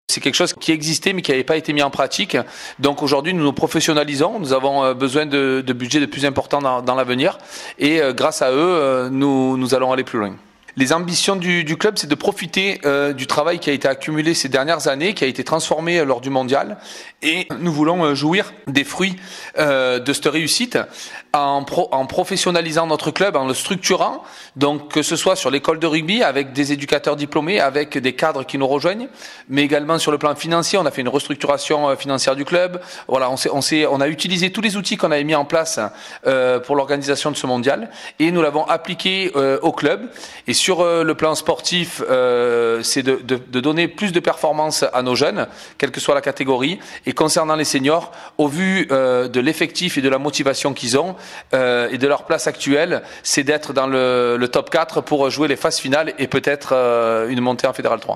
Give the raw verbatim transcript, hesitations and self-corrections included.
C'est quelque chose qui existait mais qui n'avait pas été mis en pratique. Donc aujourd'hui, nous nous professionnalisons. Nous avons besoin de, de budgets de plus importants dans, dans l'avenir. Et euh, grâce à eux, euh, nous, nous allons aller plus loin. Les ambitions du, du club, c'est de profiter euh, du travail qui a été accumulé ces dernières années, qui a été transformé euh, lors du mondial. Et nous voulons euh, jouir des fruits euh, de cette réussite en, pro, en professionnalisant notre club, en le structurant. Donc que ce soit sur l'école de rugby, avec des éducateurs diplômés, avec des cadres qui nous rejoignent, mais également sur le plan financier. On a fait une restructuration financière du club. Voilà, on, s'est, on, s'est, on a utilisé tous les outils qu'on avait mis en place euh, pour l'organisation de ce mondial. Et nous l'avons appliqué euh, au club. Et sur le plan sportif, euh, c'est de, de, de donner plus de performance à nos jeunes, quelle que soit la catégorie. Et concernant les seniors, au vu euh, de l'effectif et de la motivation qu'ils ont euh, et de leur place actuelle, c'est d'être dans le, le top quatre pour jouer les phases finales et peut-être euh, une montée en Fédéral trois.